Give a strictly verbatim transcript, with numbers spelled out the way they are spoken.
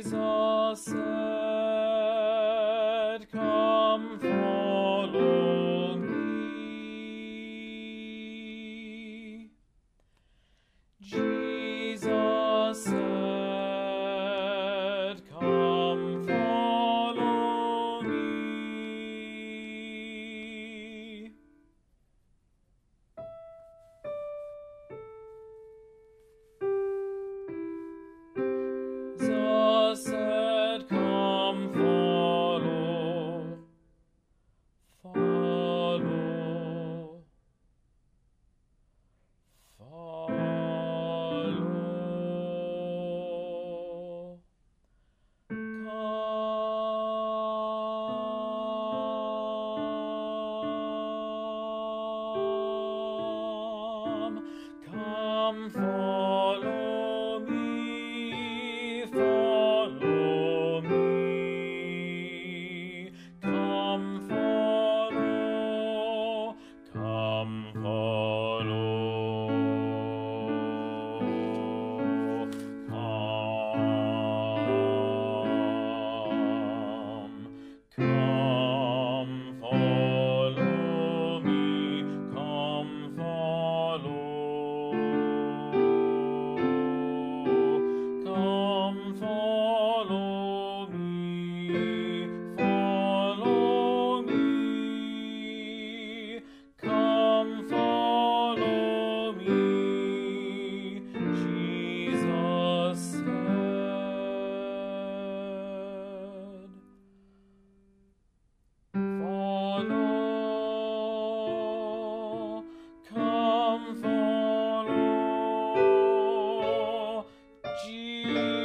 Jesus said, "Come follow me." Jesus said, "Come follow me." Jesus said, "Come follow, follow, follow. Come, come follow me, follow me. Come follow, come follow. Come, come follow me, come follow. Come follow me, follow me. Come follow me, Jesus said. Follow, come follow Jesus.